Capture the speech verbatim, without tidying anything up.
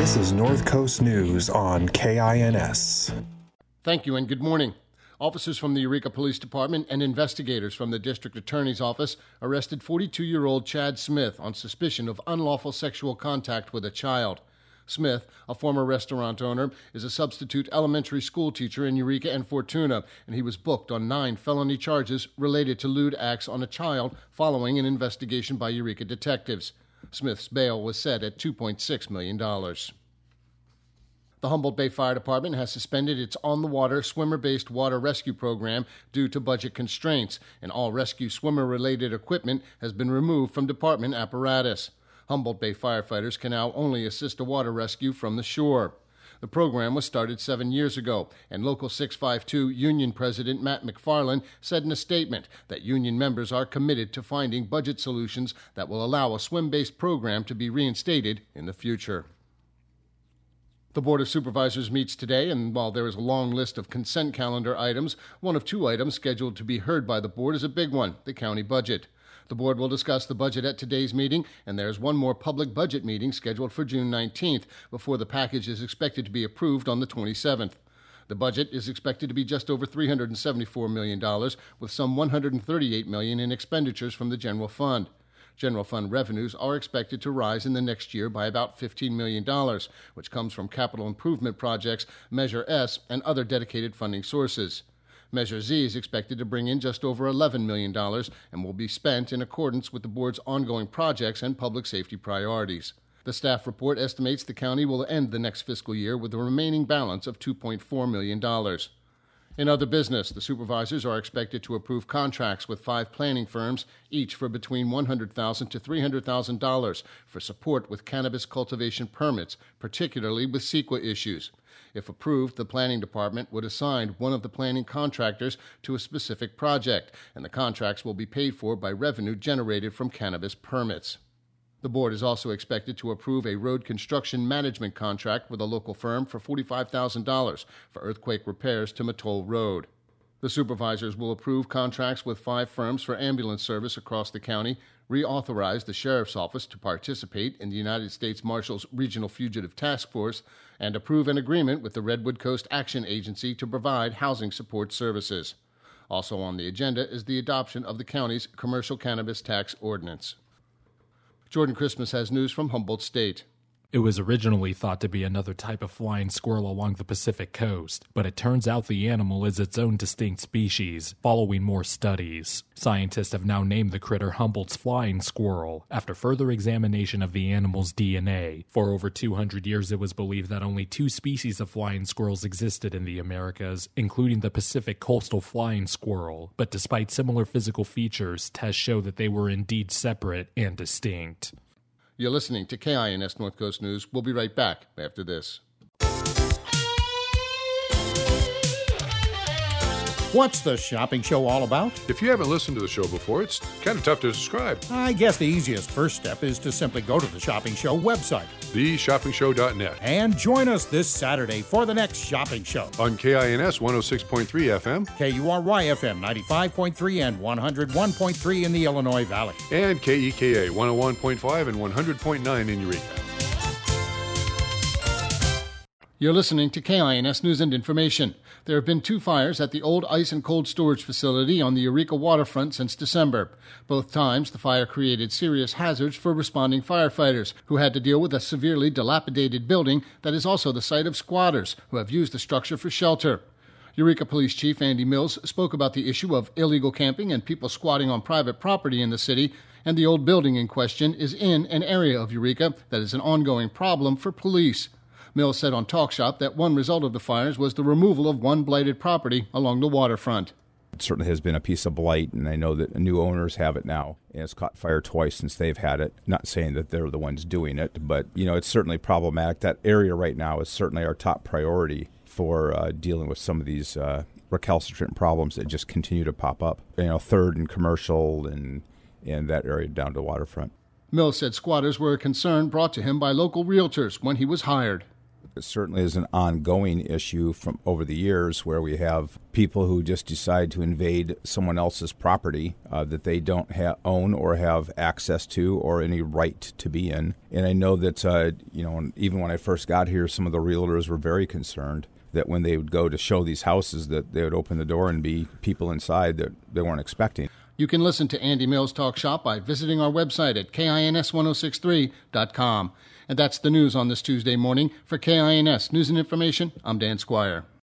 This is North Coast News on K I N S. Thank you and good morning. Officers from the Eureka Police Department and investigators from the District Attorney's Office arrested forty-two-year-old Chad Smith on suspicion of unlawful sexual contact with a child. Smith, a former restaurant owner, is a substitute elementary school teacher in Eureka and Fortuna, and he was booked on nine felony charges related to lewd acts on a child following an investigation by Eureka detectives. Smith's bail was set at two point six million dollars. The Humboldt Bay Fire Department has suspended its on-the-water, swimmer-based water rescue program due to budget constraints, and all rescue swimmer-related equipment has been removed from department apparatus. Humboldt Bay firefighters can now only assist a water rescue from the shore. The program was started seven years ago, and Local six five two Union President Matt McFarland said in a statement that union members are committed to finding budget solutions that will allow a swim-based program to be reinstated in the future. The Board of Supervisors meets today, and while there is a long list of consent calendar items, one of two items scheduled to be heard by the Board is a big one, the county budget. The Board will discuss the budget at today's meeting, and there's one more public budget meeting scheduled for June nineteenth, before the package is expected to be approved on the twenty-seventh. The budget is expected to be just over three hundred seventy-four million dollars, with some one hundred thirty-eight million dollars in expenditures from the general fund. General fund revenues are expected to rise in the next year by about fifteen million dollars, which comes from capital improvement projects, Measure S, and other dedicated funding sources. Measure Z is expected to bring in just over eleven million dollars and will be spent in accordance with the board's ongoing projects and public safety priorities. The staff report estimates the county will end the next fiscal year with a remaining balance of two point four million dollars. In other business, the supervisors are expected to approve contracts with five planning firms, each for between one hundred thousand dollars to three hundred thousand dollars for support with cannabis cultivation permits, particularly with CEQA issues. If approved, the planning department would assign one of the planning contractors to a specific project, and the contracts will be paid for by revenue generated from cannabis permits. The board is also expected to approve a road construction management contract with a local firm for forty-five thousand dollars for earthquake repairs to Mattole Road. The supervisors will approve contracts with five firms for ambulance service across the county, reauthorize the Sheriff's Office to participate in the United States Marshal's Regional Fugitive Task Force, and approve an agreement with the Redwood Coast Action Agency to provide housing support services. Also on the agenda is the adoption of the county's commercial cannabis tax ordinance. Jordan Christmas has news from Humboldt State. It was originally thought to be another type of flying squirrel along the Pacific coast, but it turns out the animal is its own distinct species, following more studies. Scientists have now named the critter Humboldt's flying squirrel, after further examination of the animal's D N A. For over two hundred years, it was believed that only two species of flying squirrels existed in the Americas, including the Pacific coastal flying squirrel, but despite similar physical features, tests show that they were indeed separate and distinct. You're listening to K I N S North Coast News. We'll be right back after this. What's the shopping show all about? If you haven't listened to the show before, it's kind of tough to describe. I guess the easiest first step is to simply go to the Shopping Show website, the shopping show dot net, and join us this Saturday for the next shopping show. On K I N S one oh six point three F M, K U R Y F M ninety-five point three and one oh one point three in the Illinois Valley, and K E K A one oh one point five and one hundred point nine in Eureka. You're listening to K I N S News and Information. There have been two fires at the old ice and cold storage facility on the Eureka waterfront since December. Both times, the fire created serious hazards for responding firefighters, who had to deal with a severely dilapidated building that is also the site of squatters, who have used the structure for shelter. Eureka Police Chief Andy Mills spoke about the issue of illegal camping and people squatting on private property in the city, and the old building in question is in an area of Eureka that is an ongoing problem for police. Mills said on Talk Shop that one result of the fires was the removal of one blighted property along the waterfront. It certainly has been a piece of blight, and I know that new owners have it now, and it's caught fire twice since they've had it. Not saying that they're the ones doing it, but, you know, it's certainly problematic. That area right now is certainly our top priority for uh, dealing with some of these uh, recalcitrant problems that just continue to pop up. You know, Third and Commercial and, and that area down to the waterfront. Mills said squatters were a concern brought to him by local realtors when he was hired. It certainly is an ongoing issue from over the years where we have people who just decide to invade someone else's property uh, that they don't ha- own or have access to or any right to be in. And I know that, uh, you know, even when I first got here, some of the realtors were very concerned that when they would go to show these houses that they would open the door and be people inside that they weren't expecting. You can listen to Andy Mills Talk Shop by visiting our website at K I N S ten sixty-three dot com. And that's the news on this Tuesday morning. For K I N S News and Information, I'm Dan Squire.